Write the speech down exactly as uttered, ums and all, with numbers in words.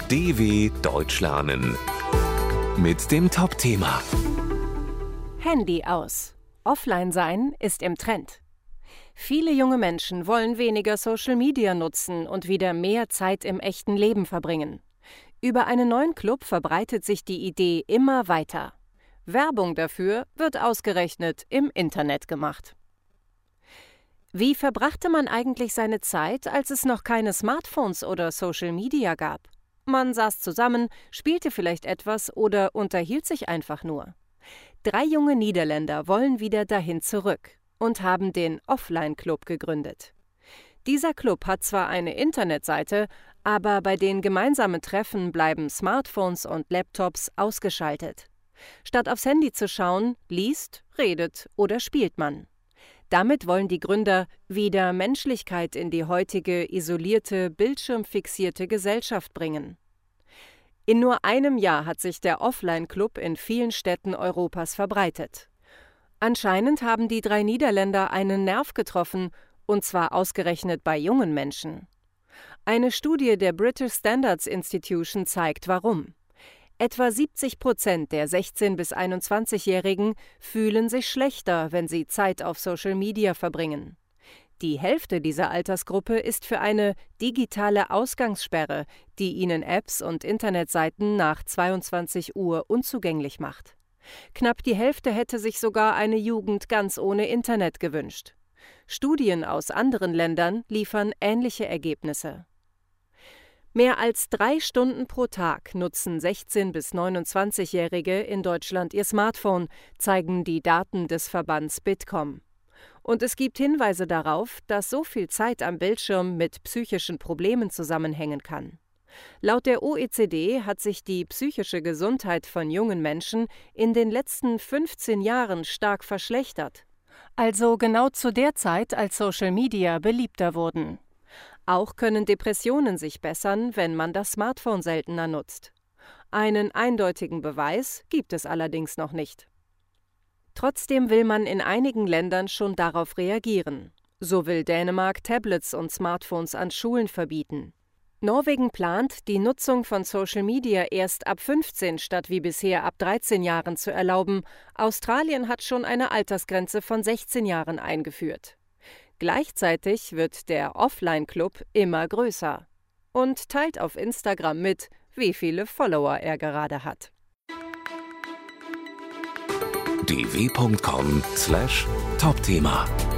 D W Deutsch lernen mit dem Top-Thema Handy aus. Offline sein ist im Trend. Viele junge Menschen wollen weniger Social Media nutzen und wieder mehr Zeit im echten Leben verbringen. Über einen neuen Club verbreitet sich die Idee immer weiter. Werbung dafür wird ausgerechnet im Internet gemacht. Wie verbrachte man eigentlich seine Zeit, als es noch keine Smartphones oder Social Media gab? Man saß zusammen, spielte vielleicht etwas oder unterhielt sich einfach nur. Drei junge Niederländer wollen wieder dahin zurück und haben den Offline-Club gegründet. Dieser Club hat zwar eine Internetseite, aber bei den gemeinsamen Treffen bleiben Smartphones und Laptops ausgeschaltet. Statt aufs Handy zu schauen, liest, redet oder spielt man. Damit wollen die Gründer wieder Menschlichkeit in die heutige, isolierte, bildschirmfixierte Gesellschaft bringen. In nur einem Jahr hat sich der Offline-Club in vielen Städten Europas verbreitet. Anscheinend haben die drei Niederländer einen Nerv getroffen, und zwar ausgerechnet bei jungen Menschen. Eine Studie der British Standards Institution zeigt, warum. Etwa siebzig Prozent der sechzehn- bis einundzwanzigjährigen fühlen sich schlechter, wenn sie Zeit auf Social Media verbringen. Die Hälfte dieser Altersgruppe ist für eine digitale Ausgangssperre, die ihnen Apps und Internetseiten nach zweiundzwanzig Uhr unzugänglich macht. Knapp die Hälfte hätte sich sogar eine Jugend ganz ohne Internet gewünscht. Studien aus anderen Ländern liefern ähnliche Ergebnisse. Mehr als drei Stunden pro Tag nutzen sechzehn- bis neunundzwanzigjährige in Deutschland ihr Smartphone, zeigen die Daten des Verbands Bitkom. Und es gibt Hinweise darauf, dass so viel Zeit am Bildschirm mit psychischen Problemen zusammenhängen kann. Laut der O E C D hat sich die psychische Gesundheit von jungen Menschen in den letzten fünfzehn Jahren stark verschlechtert. Also genau zu der Zeit, als Social Media beliebter wurden. Auch können Depressionen sich bessern, wenn man das Smartphone seltener nutzt. Einen eindeutigen Beweis gibt es allerdings noch nicht. Trotzdem will man in einigen Ländern schon darauf reagieren. So will Dänemark Tablets und Smartphones an Schulen verbieten. Norwegen plant, die Nutzung von Social Media erst ab fünfzehn statt wie bisher ab dreizehn Jahren zu erlauben. Australien hat schon eine Altersgrenze von sechzehn Jahren eingeführt. Gleichzeitig wird der Offline-Club immer größer und teilt auf Instagram mit, wie viele Follower er gerade hat. d w punkt com slash Top-Thema